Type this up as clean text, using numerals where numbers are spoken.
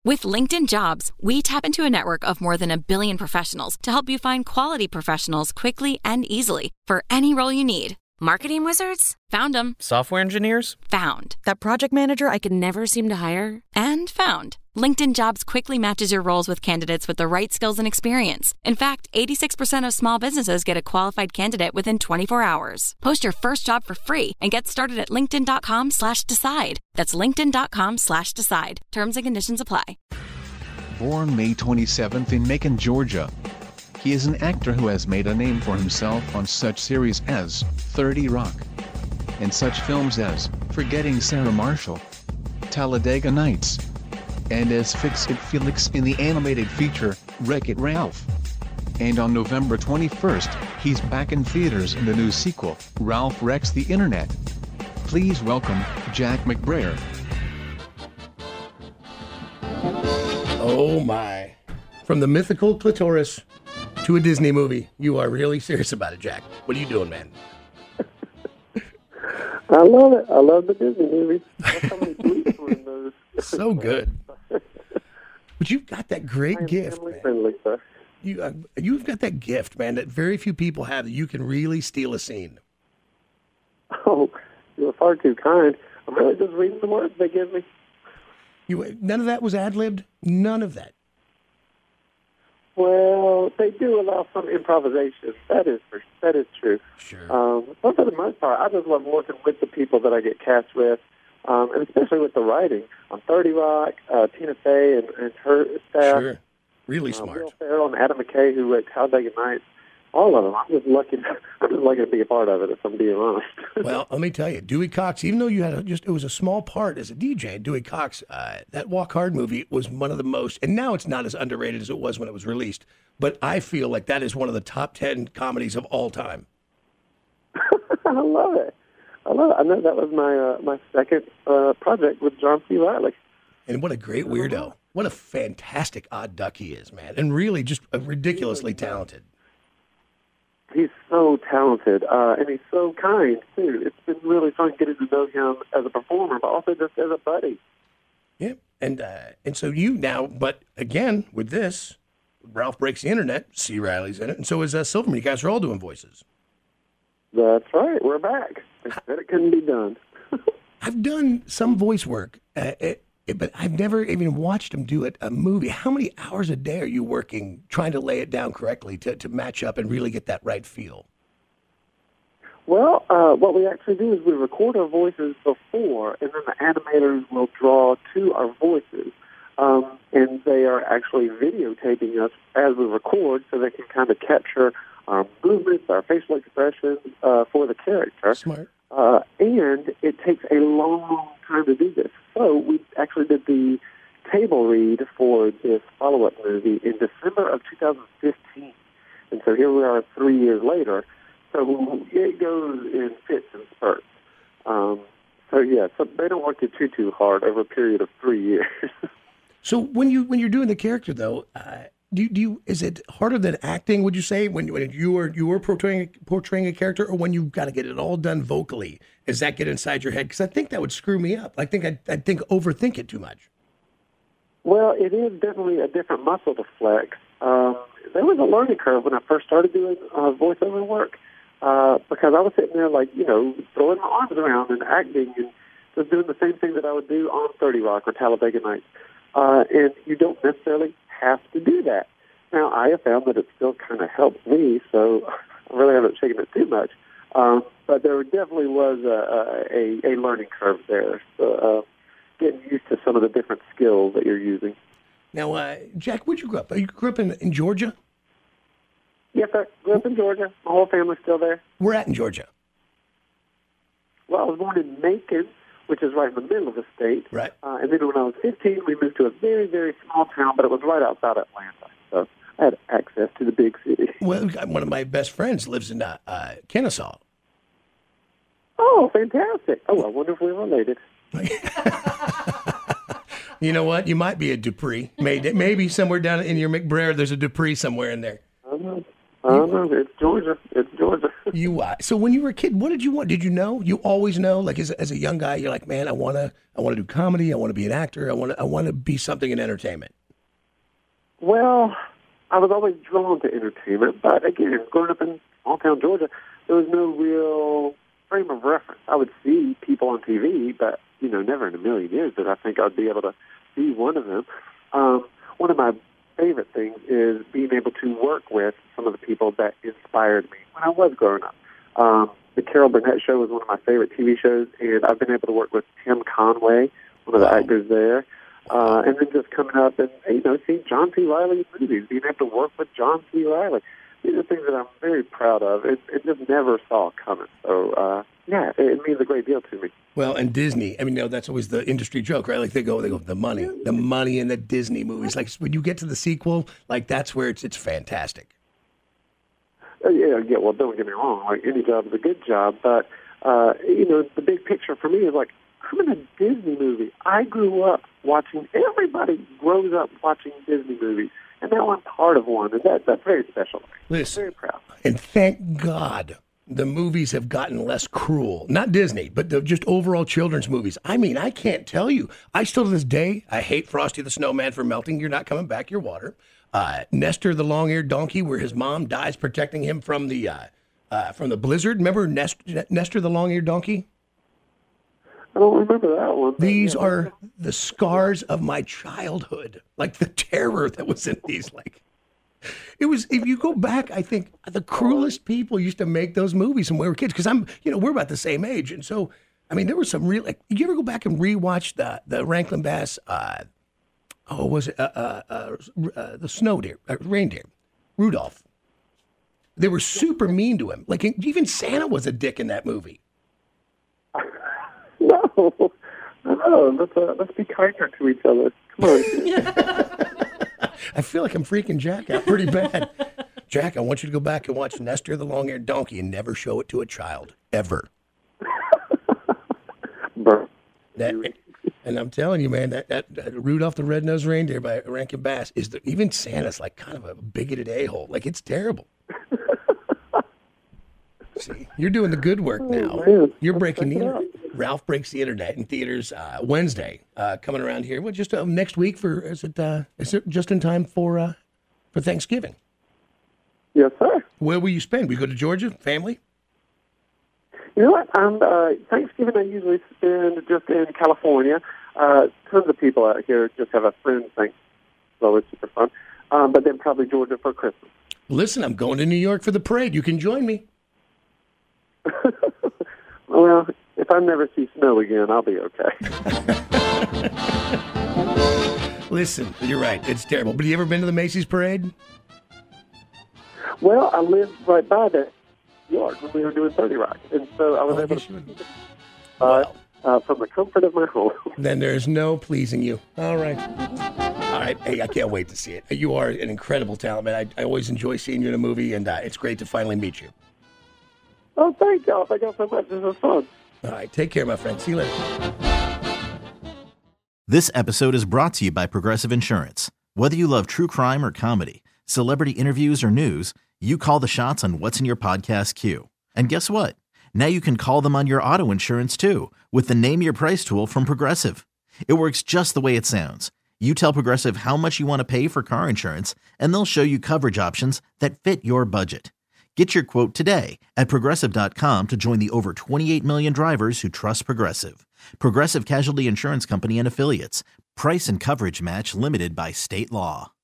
With LinkedIn Jobs, we tap into a network of more than 1 billion professionals to help you find quality professionals quickly and easily for any role you need. Marketing wizards? Found them. Software engineers? Found. That project manager I could never seem to hire? And found. LinkedIn Jobs quickly matches your roles with candidates with the right skills and experience. In fact, 86% of small businesses get a qualified candidate within 24 hours. Post your first job for free and get started at linkedin.com/decide. That's linkedin.com/decide. Terms and conditions apply. Born May 27th in Macon, Georgia. He is an actor who has made a name for himself on such series as 30 Rock and such films as Forgetting Sarah Marshall, Talladega Nights, and as Fix-It Felix in the animated feature Wreck-It Ralph. And on November 21st, he's back in theaters in the new sequel, Ralph Wrecks the Internet. Please welcome Jack McBrayer. Oh my. From the mythical clitoris to a Disney movie. You are really serious about it, Jack. What are you doing, man? I love it. I love the Disney movies. How many bleeps were in those? So good. But you've got that great gift, man. Friendly, sir. You've got that gift, man, that very few people have, that you can really steal a scene. Oh, you're far too kind. I'm really just reading the words they give me. None of that was ad-libbed? None of that? Well, they do allow some improvisation. That is true. Sure. But for the most part, I just love working with the people that I get cast with, and especially with the writing. On 30 Rock, Tina Fey and her staff. Sure. Really smart. Will Ferrell and Adam McKay, who wrote Talladega Nights. All of them. I'm just lucky to be a part of it, if I'm being honest. Well, let me tell you, Dewey Cox, even though you had it was a small part as a DJ, Dewey Cox, that Walk Hard movie was one of the most, and now it's not as underrated as it was when it was released, but I feel like that is one of the top 10 comedies of all time. I love it. I know that was my second project with John C. Reilly. And what a great weirdo. What a fantastic odd duck he is, man. And really just ridiculously talented. He's so talented, and he's so kind, too. It's been really fun getting to know him as a performer, but also just as a buddy. Yeah, and so you now, but again, with this, Ralph Breaks the Internet, C. Riley's in it, and so is Silverman. You guys are all doing voices. That's right. We're back. They said it couldn't be done. I've done some voice work, but I've never even watched him do it. A movie. How many hours a day are you working trying to lay it down correctly to match up and really get that right feel? Well, what we actually do is we record our voices before, and then the animators will draw to our voices. And they are actually videotaping us as we record so they can kind of capture our movements, our facial expressions for the character. Smart. And it takes a long time to do this. So we actually did the table read for this follow-up movie in December of 2015. And so here we are 3 years later. So it goes in fits and spurts. So they don't work it too hard over a period of 3 years. So when you're doing the character, though, is it harder than acting, would you say, when you were portraying a character, or when you've got to get it all done vocally? Does that get inside your head? Because I think that would screw me up. I'd overthink it too much. Well, it is definitely a different muscle to flex. There was a learning curve when I first started doing voiceover work, because I was sitting there throwing my arms around and acting and just doing the same thing that I would do on 30 Rock or Talladega Nights. And you don't necessarily have to do that. Now, I have found that it still kind of helps me, so I really haven't shaken it too much. But there definitely was a learning curve there. So getting used to some of the different skills that you're using. Now, Jack, where'd you grow up? You grew up in Georgia? Yes, sir. Grew up in Georgia. My whole family's still there. Where at in Georgia? Well, I was born in Macon, which is right in the middle of the state. Right. And then when I was 15, we moved to a very, very small town, but it was right outside Atlanta. So I had access to the big city. Well, one of my best friends lives in Kennesaw. Oh, fantastic. Oh, I wonder if we're related. You know what? You might be a Dupree. Maybe somewhere down in your McBrayer, there's a Dupree somewhere in there. No, it's Georgia. It's Georgia. So when you were a kid, what did you want? Did you know? You always know? Like as a young guy, you're like, man, I want to do comedy. I want to be an actor. I want to be something in entertainment. Well, I was always drawn to entertainment, but again, growing up in small town Georgia, there was no real frame of reference. I would see people on TV, but never in a million years did I think I'd be able to be one of them. One of my favorite things is being able to work with some of the people that inspired me when I was growing up. The Carol Burnett Show was one of my favorite TV shows, and I've been able to work with Tim Conway, one of the actors there. And then just coming up and, seeing John C. Reilly in movies, being able to work with John C. Reilly. These are things that I'm very proud of and just never saw coming. So, it means a great deal to me. Well, and Disney, that's always the industry joke, right? Like they go, the money in the Disney movies. Like when you get to the sequel, like that's where it's fantastic. Well, don't get me wrong. Like any job is a good job, but the big picture for me is like I'm in a Disney movie. I grew up watching. Everybody grows up watching Disney movies, and now I'm part of one, and that's very special. Listen, very proud. And thank God the movies have gotten less cruel. Not Disney, but just overall children's movies. I can't tell you. I still to this day, I hate Frosty the Snowman for melting. You're not coming back. Your water. Nestor the long-eared donkey, where his mom dies protecting him from the blizzard. Remember Nestor the long-eared donkey? I don't remember that one. These are the scars of my childhood. Like the terror that was in these. Like it was. If you go back, I think the cruelest people used to make those movies when we were kids. Because we're about the same age, and so there was some real. Like, you ever go back and rewatch the Rankin Bass? Was it the snow deer, reindeer, Rudolph? They were super mean to him. Like even Santa was a dick in that movie. No. Let's be kinder to each other. Come on. I feel like I'm freaking Jack out pretty bad. Jack, I want you to go back and watch Nestor the Long-Haired Donkey and never show it to a child, ever. And I'm telling you, man, that Rudolph the Red-Nosed Reindeer by Rankin Bass even Santa's like kind of a bigoted a-hole. Like it's terrible. See, you're doing the good work now. You're breaking the internet. Ralph Breaks the Internet in theaters Wednesday, coming around here. Well, just next week is it just in time for Thanksgiving? Yes, sir. Where will you spend? We go to Georgia, family? You know what? Thanksgiving I usually spend just in California. Tons of people out here just have a friend thing, so it's super fun. But then probably Georgia for Christmas. Listen, I'm going to New York for the parade. You can join me. Well, if I never see snow again, I'll be okay. Listen, you're right. It's terrible. But have you ever been to the Macy's parade? Well, I lived right by that yard when we were doing 30 Rock. And so I was able to see it from the comfort of my home. Then there's no pleasing you. All right. Hey, I can't wait to see it. You are an incredible talent, man. I always enjoy seeing you in a movie, and it's great to finally meet you. Oh, thank y'all. Thank y'all so much. This was fun. All right. Take care, my friend. See you later. This episode is brought to you by Progressive Insurance. Whether you love true crime or comedy, celebrity interviews or news, you call the shots on what's in your podcast queue. And guess what? Now you can call them on your auto insurance too with the Name Your Price tool from Progressive. It works just the way it sounds. You tell Progressive how much you want to pay for car insurance, and they'll show you coverage options that fit your budget. Get your quote today at Progressive.com to join the over 28 million drivers who trust Progressive. Progressive Casualty Insurance Company and Affiliates. Price and coverage match limited by state law.